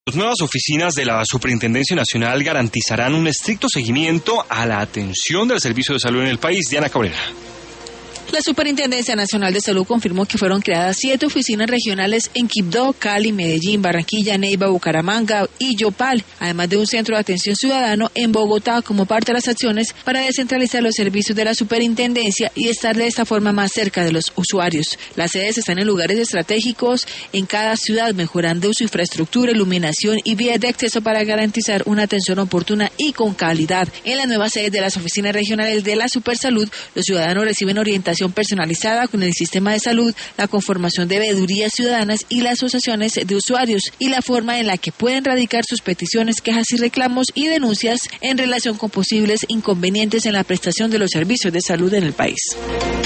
Las nuevas oficinas de la Superintendencia Nacional garantizarán un estricto seguimiento a la atención del servicio de salud en el país. Diana Cabrera. La Superintendencia Nacional de Salud confirmó que fueron creadas 7 oficinas regionales en Quibdó, Cali, Medellín, Barranquilla, Neiva, Bucaramanga y Yopal, además de un centro de atención ciudadano en Bogotá como parte de las acciones para descentralizar los servicios de la Superintendencia y estar de esta forma más cerca de los usuarios. Las sedes están en lugares estratégicos en cada ciudad, mejorando su infraestructura, iluminación y vías de acceso para garantizar una atención oportuna y con calidad. En las nuevas sedes de las oficinas regionales de la Supersalud, los ciudadanos reciben orientación personalizada con el sistema de salud, la conformación de veedurías ciudadanas y las asociaciones de usuarios y la forma en la que pueden radicar sus peticiones, quejas y reclamos y denuncias en relación con posibles inconvenientes en la prestación de los servicios de salud en el país.